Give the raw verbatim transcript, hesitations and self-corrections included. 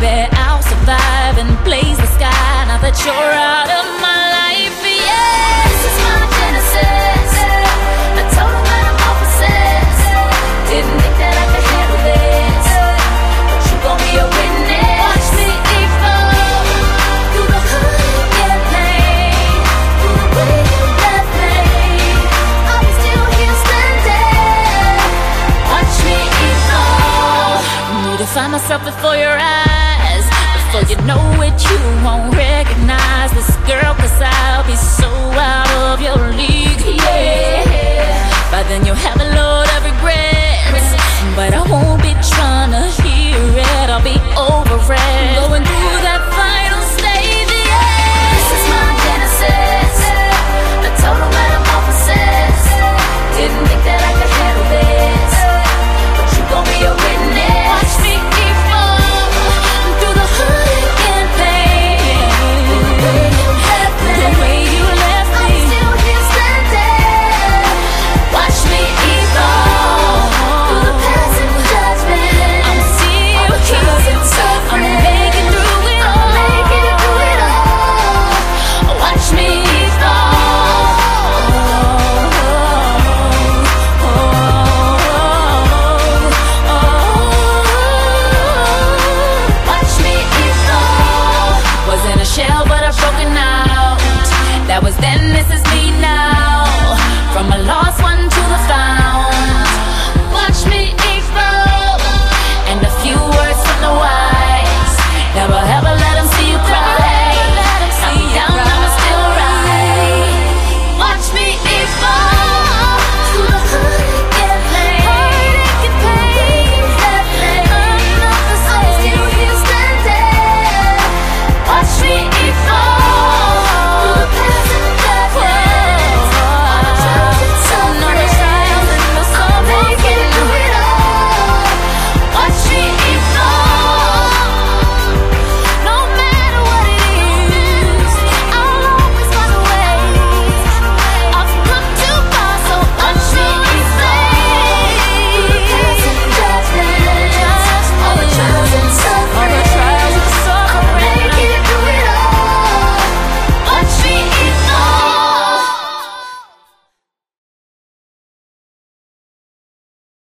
baby, I'll survive and blaze the sky now that you're out of my life. Yeah, this is my genesis. I told him that I'm opposites. Didn't think that I could handle this, but you gon' be a witness. Watch me evolve through the hood and pain, through the way you left me. I'm still here standing. Watch me evolve. Need to find myself before your eyes. Before you know it, you won't recognize this girl, cause I'll be so out of your league, yeah. By then you'll have a load of regrets.